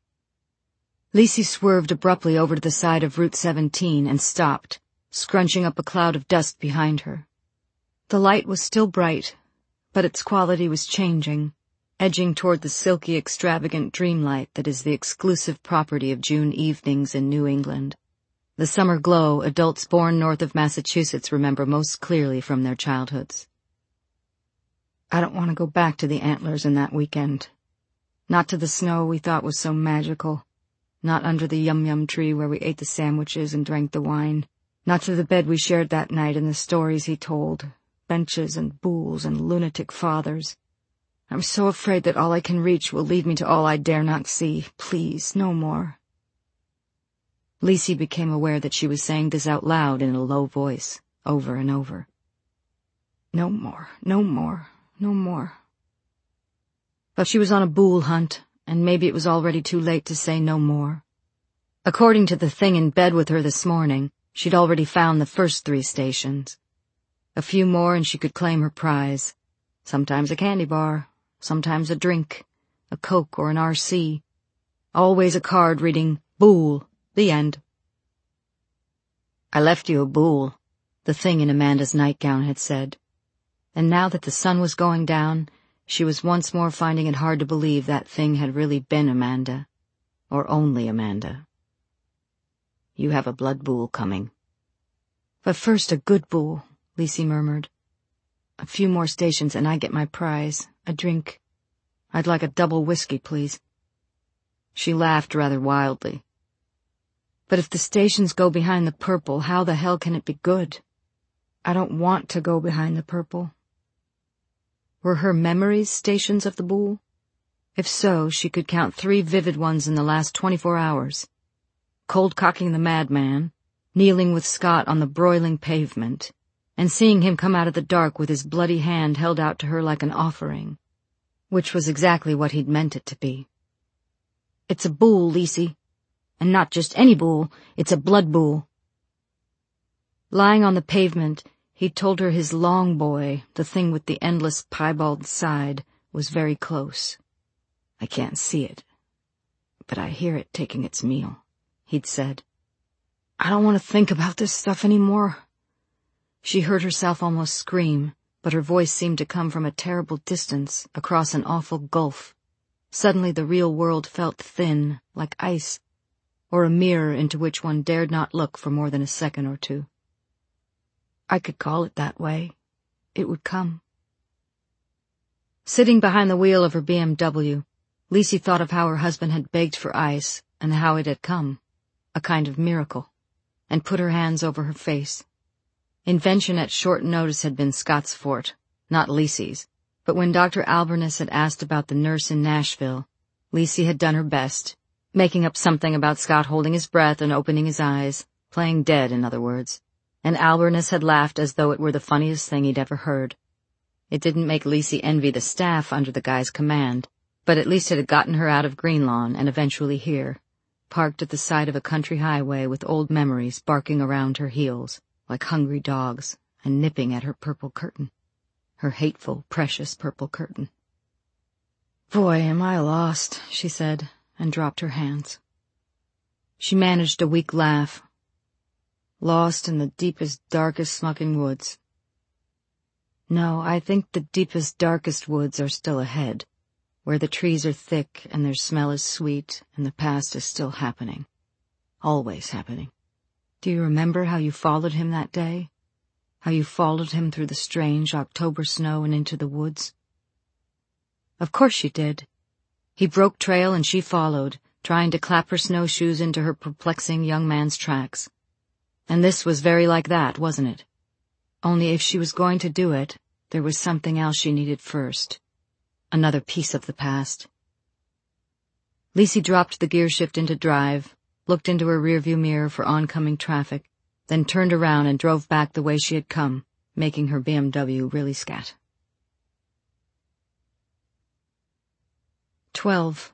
Lacey swerved abruptly over to the side of Route seventeen and stopped, scrunching up a cloud of dust behind her. The light was still bright, but its quality was changing, edging toward the silky, extravagant dreamlight that is the exclusive property of June evenings in New England. The summer glow adults born north of Massachusetts remember most clearly from their childhoods. I don't want to go back to the Antlers in that weekend. Not to the snow we thought was so magical. Not under the yum-yum tree where we ate the sandwiches and drank the wine. Not to the bed we shared that night and the stories he told. Benches and bools and lunatic fathers. I'm so afraid that all I can reach will lead me to all I dare not see. Please, no more. Lisey became aware that she was saying this out loud in a low voice, over and over. No more, no more, no more. But she was on a bool hunt, and maybe it was already too late to say no more. According to the thing in bed with her this morning, she'd already found the first three stations. A few more and she could claim her prize. Sometimes a candy bar, sometimes a drink, a Coke or an R C. Always a card reading, Bool, the end. I left you a bool, the thing in Amanda's nightgown had said. And now that the sun was going down, she was once more finding it hard to believe that thing had really been Amanda, or only Amanda. You have a blood bool coming. But first a good bool, Lisey murmured. A few more stations and I get my prize, a drink. I'd like a double whiskey, please. She laughed rather wildly. But if the stations go behind the purple, how the hell can it be good? I don't want to go behind the purple. Were her memories stations of the bool? If so, she could count three vivid ones in the last twenty-four hours. Cold-cocking the madman, kneeling with Scott on the broiling pavement, and seeing him come out of the dark with his bloody hand held out to her like an offering, which was exactly what he'd meant it to be. It's a bool, Lisey. And not just any bool, it's a blood bool. Lying on the pavement, he'd told her his long boy, the thing with the endless piebald side, was very close. I can't see it, but I hear it taking its meal, he'd said. I don't want to think about this stuff anymore. She heard herself almost scream, but her voice seemed to come from a terrible distance, across an awful gulf. Suddenly the real world felt thin, like ice, or a mirror into which one dared not look for more than a second or two. I could call it that way. It would come. Sitting behind the wheel of her B M W, Lisey thought of how her husband had begged for ice and how it had come, a kind of miracle, and put her hands over her face. Invention at short notice had been Scott's fort, not Lisey's, but when Doctor Albernus had asked about the nurse in Nashville, Lisey had done her best, making up something about Scott holding his breath and opening his eyes, playing dead, in other words, and Albernus had laughed as though it were the funniest thing he'd ever heard. It didn't make Lisey envy the staff under the guy's command, but at least it had gotten her out of Greenlawn and eventually here, parked at the side of a country highway with old memories barking around her heels, like hungry dogs, and nipping at her purple curtain, her hateful, precious purple curtain. Boy, am I lost, she said, and dropped her hands. She managed a weak laugh. Lost in the deepest, darkest smoking woods. No, I think the deepest, darkest woods are still ahead, where the trees are thick and their smell is sweet and the past is still happening. Always happening. Do you remember how you followed him that day? How you followed him through the strange October snow and into the woods? Of course she did. He broke trail and she followed, trying to clap her snowshoes into her perplexing young man's tracks. And this was very like that, wasn't it? Only if she was going to do it, there was something else she needed first. Another piece of the past. Lisey dropped the gear shift into drive, looked into her rearview mirror for oncoming traffic, then turned around and drove back the way she had come, making her B M W really scat. Twelve.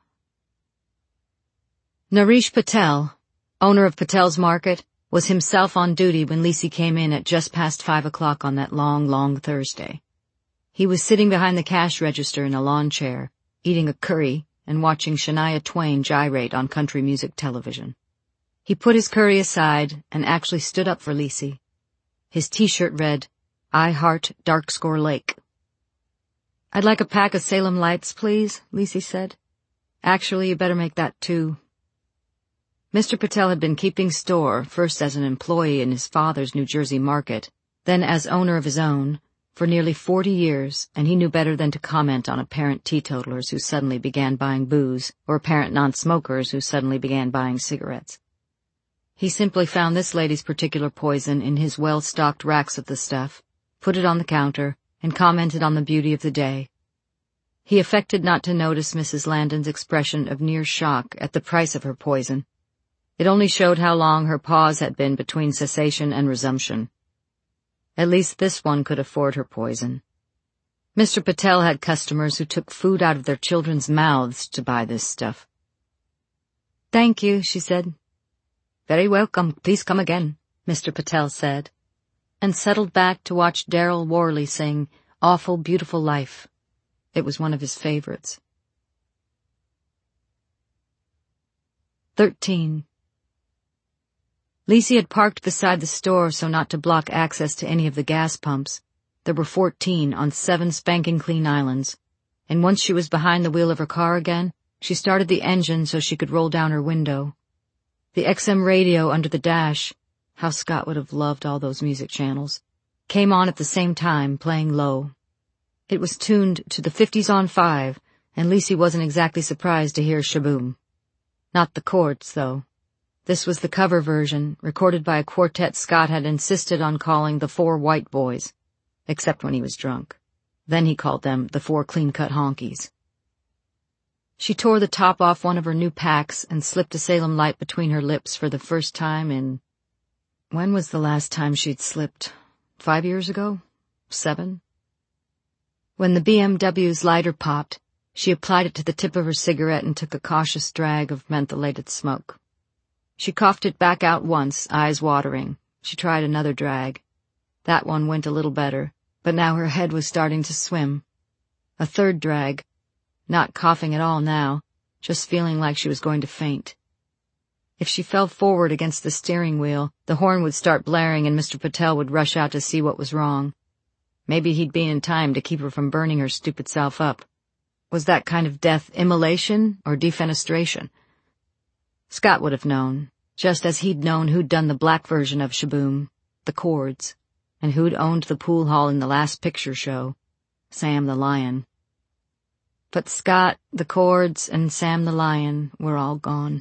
Naresh Patel, owner of Patel's Market, was himself on duty when Lisey came in at just past five o'clock on that long, long Thursday. He was sitting behind the cash register in a lawn chair, eating a curry and watching Shania Twain gyrate on country music television. He put his curry aside and actually stood up for Lisey. His T-shirt read, I Heart Dark Score Lake. I'd like a pack of Salem Lights, please, Lisey said. Actually, you better make that two. Mister Patel had been keeping store, first as an employee in his father's New Jersey market, then as owner of his own, for nearly forty years, and he knew better than to comment on apparent teetotalers who suddenly began buying booze, or apparent non-smokers who suddenly began buying cigarettes. He simply found this lady's particular poison in his well-stocked racks of the stuff, put it on the counter, and commented on the beauty of the day. He affected not to notice Missus Landon's expression of near shock at the price of her poison. It only showed how long her pause had been between cessation and resumption. At least this one could afford her poison. Mister Patel had customers who took food out of their children's mouths to buy this stuff. "Thank you," she said. "Very welcome. Please come again," Mister Patel said, and settled back to watch Darryl Worley sing "Awful Beautiful Life." It was one of his favorites. Thirteen. Lisi had parked beside the store so not to block access to any of the gas pumps. There were fourteen on seven spanking clean islands, and once she was behind the wheel of her car again, she started the engine so she could roll down her window. The X M radio under the dash, how Scott would have loved all those music channels, came on at the same time, playing low. It was tuned to the fifties on five, and Lisi wasn't exactly surprised to hear Shaboom. Not the chords, though. This was the cover version, recorded by a quartet Scott had insisted on calling the Four White Boys, except when he was drunk. Then he called them the Four Clean-Cut Honkies. She tore the top off one of her new packs and slipped a Salem Light between her lips for the first time in... When was the last time she'd slipped? Five years ago? Seven? When the B M W's lighter popped, she applied it to the tip of her cigarette and took a cautious drag of mentholated smoke. She coughed it back out once, eyes watering. She tried another drag. That one went a little better, but now her head was starting to swim. A third drag. Not coughing at all now, just feeling like she was going to faint. If she fell forward against the steering wheel, the horn would start blaring and Mister Patel would rush out to see what was wrong. Maybe he'd be in time to keep her from burning her stupid self up. Was that kind of death immolation or defenestration? Scott would have known, just as he'd known who'd done the black version of Shaboom, the chords, and who'd owned the pool hall in the last picture show, Sam the Lion. But Scott, the chords, and Sam the Lion were all gone.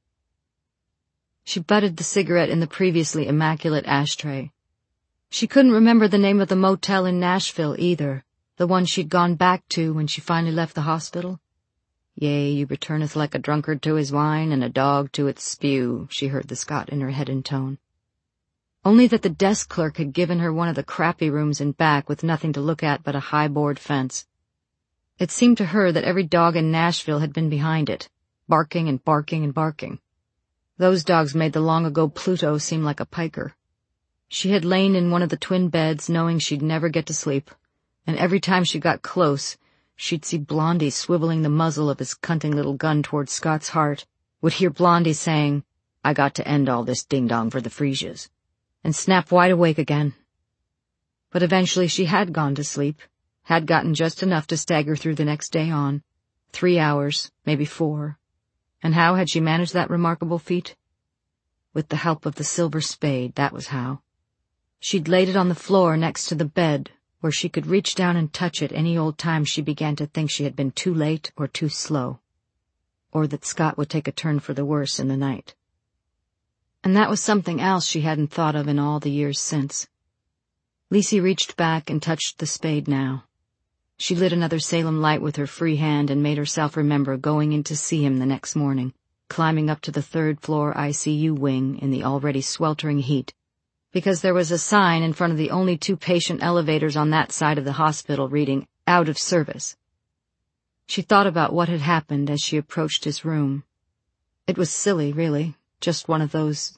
She butted the cigarette in the previously immaculate ashtray. She couldn't remember the name of the motel in Nashville either, the one she'd gone back to when she finally left the hospital. "Yea, you returneth like a drunkard to his wine and a dog to its spew," she heard the Scott in her head intone. Only that the desk clerk had given her one of the crappy rooms in back with nothing to look at but a high board fence. It seemed to her that every dog in Nashville had been behind it, barking and barking and barking. Those dogs made the long-ago Pluto seem like a piker. She had lain in one of the twin beds knowing she'd never get to sleep, and every time she got close, she'd see Blondie swiveling the muzzle of his cunting little gun toward Scott's heart, would hear Blondie saying, "I got to end all this ding-dong for the Fresias," and snap wide awake again. But eventually she had gone to sleep, had gotten just enough to stagger through the next day on, three hours, maybe four. And how had she managed that remarkable feat? With the help of the silver spade, that was how. She'd laid it on the floor next to the bed, where she could reach down and touch it any old time she began to think she had been too late or too slow, or that Scott would take a turn for the worse in the night. And that was something else she hadn't thought of in all the years since. Lisi reached back and touched the spade now. She lit another Salem Light with her free hand and made herself remember going in to see him the next morning, climbing up to the third-floor I C U wing in the already sweltering heat, because there was a sign in front of the only two patient elevators on that side of the hospital reading, "Out of service." She thought about what had happened as she approached his room. It was silly, really, just one of those...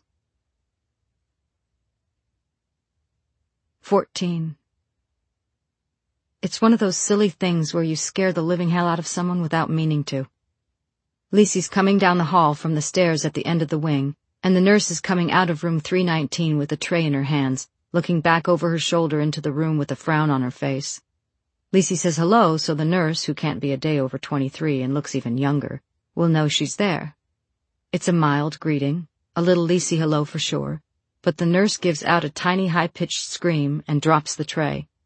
Fourteen. It's one of those silly things where you scare the living hell out of someone without meaning to. Lisi's coming down the hall from the stairs at the end of the wing, and the nurse is coming out of room three nineteen with a tray in her hands, looking back over her shoulder into the room with a frown on her face. Lisi says hello, so the nurse, who can't be a day over twenty-three and looks even younger, will know she's there. It's a mild greeting, a little Lisi hello for sure, but the nurse gives out a tiny high-pitched scream and drops the tray.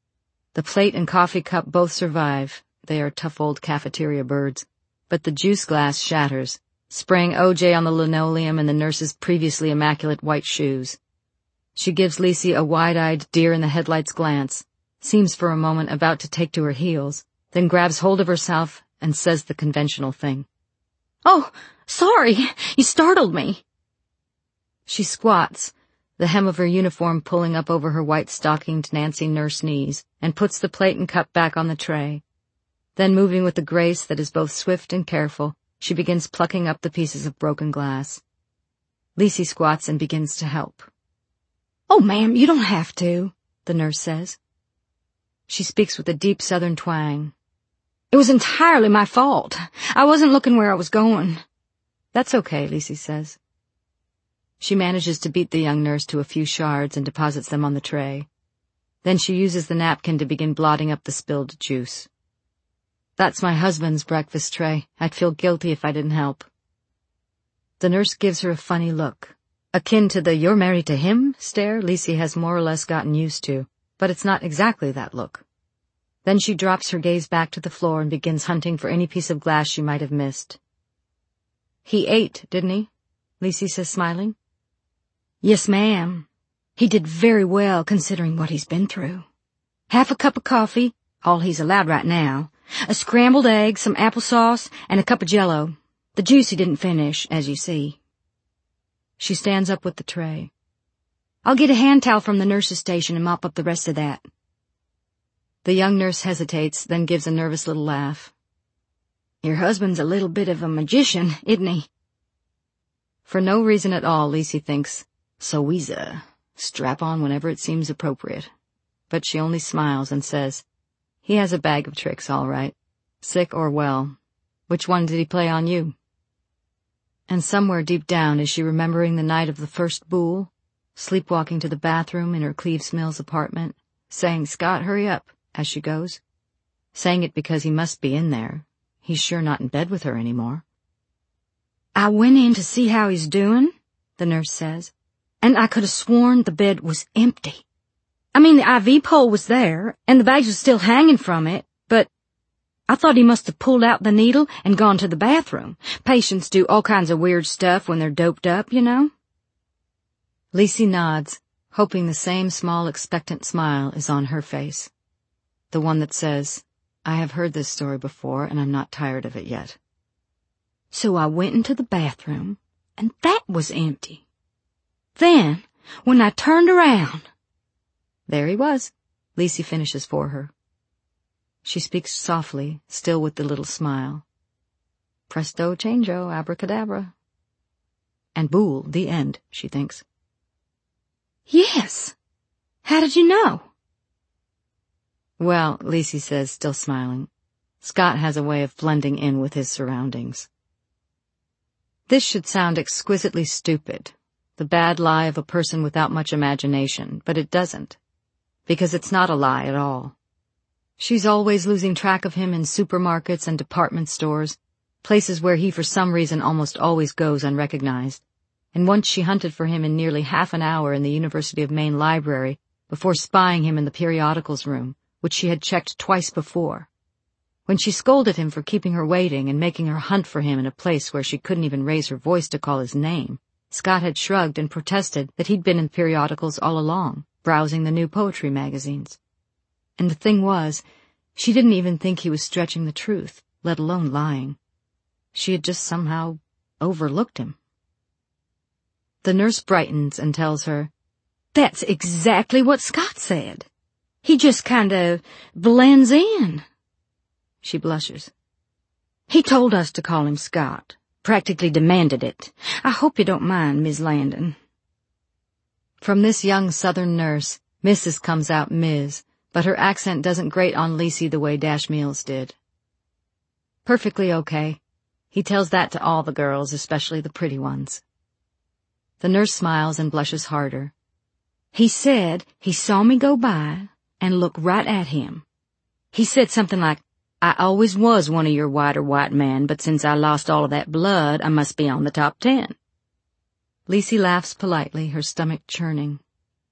The plate and coffee cup both survive. They are tough old cafeteria birds. But the juice glass shatters, spraying O J on the linoleum and the nurse's previously immaculate white shoes. She gives Lisi a wide-eyed deer-in-the-headlights glance, seems for a moment about to take to her heels, then grabs hold of herself and says the conventional thing. "Oh, sorry, you startled me." She squats, the hem of her uniform pulling up over her white-stockinged Nancy nurse knees, and puts the plate and cup back on the tray. Then, moving with a grace that is both swift and careful, she begins plucking up the pieces of broken glass. Lisi squats and begins to help. "Oh, ma'am, you don't have to," the nurse says. She speaks with a deep southern twang. "It was entirely my fault. I wasn't looking where I was going." "That's okay," Lisi says. She manages to beat the young nurse to a few shards and deposits them on the tray. Then she uses the napkin to begin blotting up the spilled juice. "That's my husband's breakfast tray. I'd feel guilty if I didn't help." The nurse gives her a funny look, akin to the "you're married to him" stare Lisi has more or less gotten used to, but it's not exactly that look. Then she drops her gaze back to the floor and begins hunting for any piece of glass she might have missed. "He ate, didn't he?" Lisi says, smiling. "Yes, ma'am. He did very well considering what he's been through. Half a cup of coffee, all he's allowed right now, a scrambled egg, some applesauce, and a cup of Jell-O. The juice he didn't finish, as you see." She stands up with the tray. "I'll get a hand towel from the nurse's station and mop up the rest of that." The young nurse hesitates, then gives a nervous little laugh. "Your husband's a little bit of a magician, isn't he?" For no reason at all, Lisi thinks, so he's a strap on whenever it seems appropriate. But she only smiles and says, "He has a bag of tricks, all right. Sick or well. Which one did he play on you?" And somewhere deep down is she remembering the night of the first bool, sleepwalking to the bathroom in her Cleves Mills apartment, saying, "Scott, hurry up," as she goes. Saying it because he must be in there. He's sure not in bed with her anymore. "I went in to see how he's doing," the nurse says, "and I could have sworn the bed was empty. I mean, the I V pole was there, and the bags were still hanging from it, but I thought he must have pulled out the needle and gone to the bathroom. Patients do all kinds of weird stuff when they're doped up, you know." Lisi nods, hoping the same small expectant smile is on her face. The one that says, "I have heard this story before, and I'm not tired of it yet." "So I went into the bathroom, and that was empty. Then, when I turned around—" "There he was," Lisi finishes for her. She speaks softly, still with the little smile. "Presto changeo, abracadabra." And bool, the end, she thinks. "Yes. How did you know?" "Well," Lisi says, still smiling, "Scott has a way of blending in with his surroundings." This should sound exquisitely stupid, the bad lie of a person without much imagination, but it doesn't, because it's not a lie at all. She's always losing track of him in supermarkets and department stores, places where he for some reason almost always goes unrecognized, and once she hunted for him in nearly half an hour in the University of Maine library before spying him in the periodicals room, which she had checked twice before. When she scolded him for keeping her waiting and making her hunt for him in a place where she couldn't even raise her voice to call his name, Scott had shrugged and protested that he'd been in periodicals all along, browsing the new poetry magazines. And the thing was, she didn't even think he was stretching the truth, let alone lying. She had just somehow overlooked him. The nurse brightens and tells her, "That's exactly what Scott said. He just kind of blends in." She blushes. "He told us to call him Scott, practically demanded it. I hope you don't mind, Miss Landon." From this young Southern nurse, Missus comes out Miz, but her accent doesn't grate on Lisi the way Dash Meals did. Perfectly okay. He tells that to all the girls, especially the pretty ones. The nurse smiles and blushes harder. "He said he saw me go by and look right at him. He said something like, 'I always was one of your whiter white men, but since I lost all of that blood, I must be on the top ten.'" Lisi laughs politely, her stomach churning.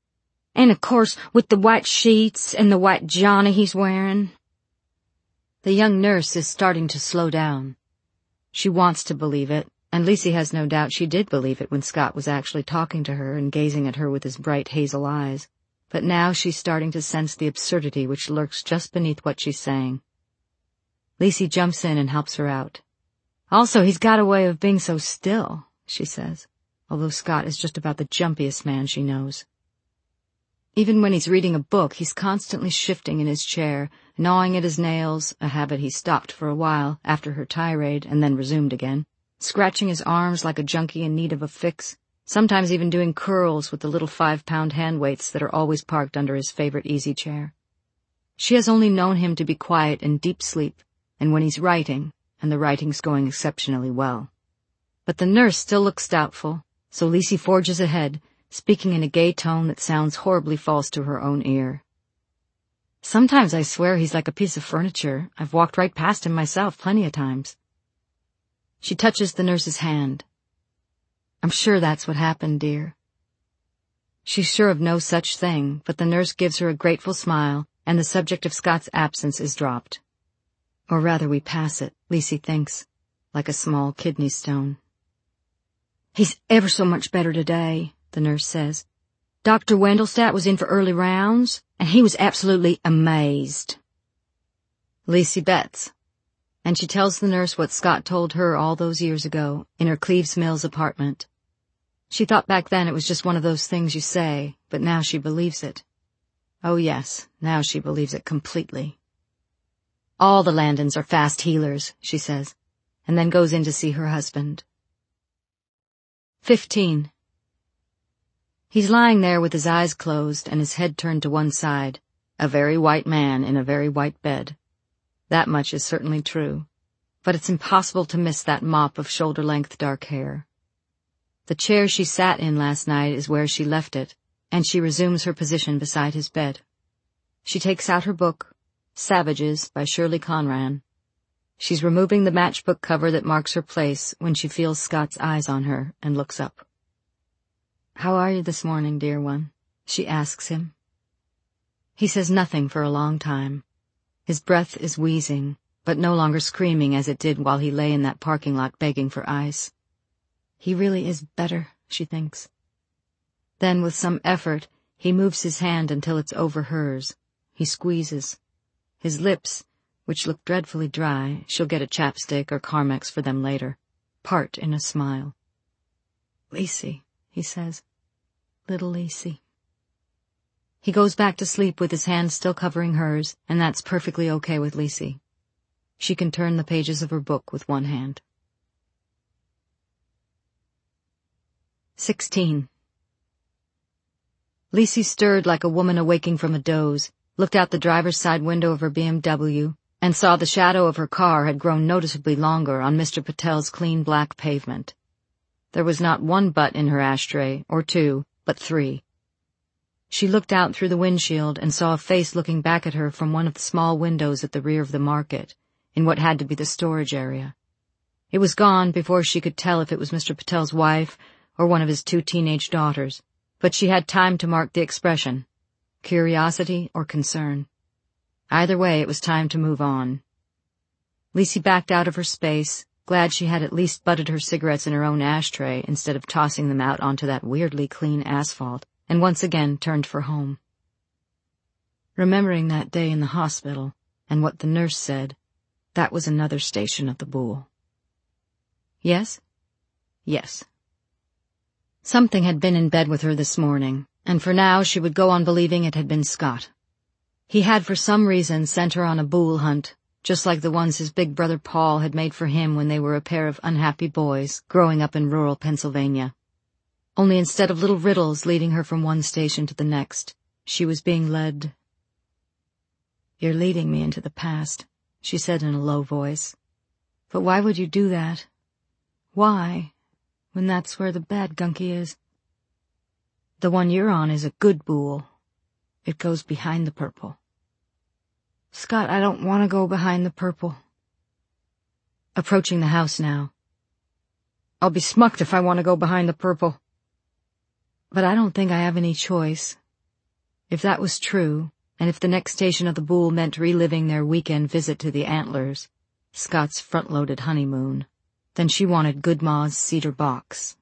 And of course, with the white sheets and the white Johnny he's wearing. The young nurse is starting to slow down. She wants to believe it, and Lacey has no doubt she did believe it when Scott was actually talking to her and gazing at her with his bright hazel eyes. But now she's starting to sense the absurdity which lurks just beneath what she's saying. Lacey jumps in and helps her out. Also, he's got a way of being so still, she says, although Scott is just about the jumpiest man she knows. Even when he's reading a book, he's constantly shifting in his chair, gnawing at his nails, a habit he stopped for a while after her tirade and then resumed again, scratching his arms like a junkie in need of a fix, sometimes even doing curls with the little five-pound hand weights that are always parked under his favorite easy chair. She has only known him to be quiet in deep sleep, and when he's writing, and the writing's going exceptionally well. But the nurse still looks doubtful, so Lacey forges ahead, speaking in a gay tone that sounds horribly false to her own ear. Sometimes I swear he's like a piece of furniture. I've walked right past him myself plenty of times. She touches the nurse's hand. I'm sure that's what happened, dear. She's sure of no such thing, but the nurse gives her a grateful smile, and the subject of Scott's absence is dropped. Or rather we pass it, Lacey thinks, like a small kidney stone. He's ever so much better today, the nurse says. Doctor Wendelstadt was in for early rounds, and he was absolutely amazed. Lacey bets, and she tells the nurse what Scott told her all those years ago in her Cleves Mills apartment. She thought back then it was just one of those things you say, but now she believes it. Oh yes, now she believes it completely. All the Landons are fast healers, she says, and then goes in to see her husband. Fifteen. He's lying there with his eyes closed and his head turned to one side, a very white man in a very white bed. That much is certainly true, but it's impossible to miss that mop of shoulder-length dark hair. The chair she sat in last night is where she left it, and she resumes her position beside his bed. She takes out her book, Savages by Shirley Conran. She's removing the matchbook cover that marks her place when she feels Scott's eyes on her and looks up. How are you this morning, dear one? She asks him. He says nothing for a long time. His breath is wheezing, but no longer screaming as it did while he lay in that parking lot begging for ice. He really is better, she thinks. Then, with some effort, he moves his hand until it's over hers. He squeezes. His lips, which look dreadfully dry, she'll get a chapstick or Carmex for them later, part in a smile. Lacey, he says. Little Lacey. He goes back to sleep with his hand still covering hers, and that's perfectly okay with Lacey. She can turn the pages of her book with one hand. Sixteen. Lacey stirred like a woman awaking from a doze, looked out the driver's side window of her B M W, and saw the shadow of her car had grown noticeably longer on Mister Patel's clean black pavement. There was not one butt in her ashtray, or two, but three. She looked out through the windshield and saw a face looking back at her from one of the small windows at the rear of the market, in what had to be the storage area. It was gone before she could tell if it was Mister Patel's wife or one of his two teenage daughters, but she had time to mark the expression, curiosity or concern. Either way, it was time to move on. Lacey backed out of her space, glad she had at least butted her cigarettes in her own ashtray instead of tossing them out onto that weirdly clean asphalt, and once again turned for home. Remembering that day in the hospital, and what the nurse said, that was another station of the bull. Yes? Yes. Something had been in bed with her this morning, and for now she would go on believing it had been Scott. He had for some reason sent her on a bull hunt, just like the ones his big brother Paul had made for him when they were a pair of unhappy boys growing up in rural Pennsylvania. Only instead of little riddles leading her from one station to the next, she was being led. You're leading me into the past, she said in a low voice. But why would you do that? Why, when that's where the bad gunky is? The one you're on is a good bull. It goes behind the purple. Scott, I don't want to go behind the purple. Approaching the house now. I'll be smucked if I want to go behind the purple. But I don't think I have any choice. If that was true, and if the next station of the Bool meant reliving their weekend visit to the Antlers, Scott's front-loaded honeymoon, then she wanted Good Ma's cedar box.